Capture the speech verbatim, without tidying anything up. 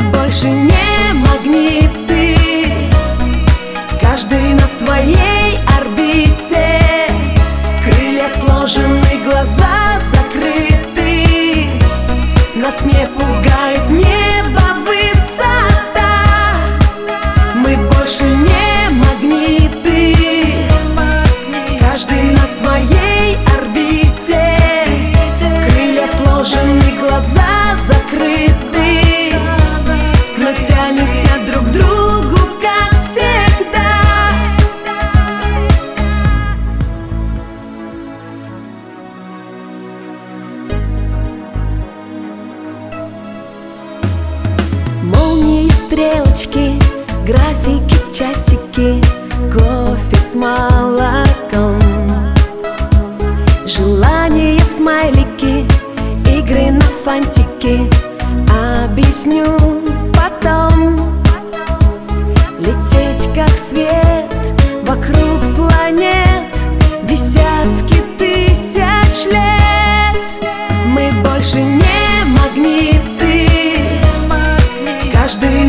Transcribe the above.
больше не магниты, каждый на своей орбите. Крылья сложены, глаза закрыты, нас не пугает небо, высота. Мы больше не магниты, каждый на своей орбите. Крылья сложены, глаза закрыты, но тянемся друг к другу, как всегда. Молнии, стрелочки, графики, часики, кофе с молоком, желания, смайлики, игры на фантики. Объясню потом. Лететь как свет вокруг планет десятки тысяч лет. Мы больше не магниты, каждый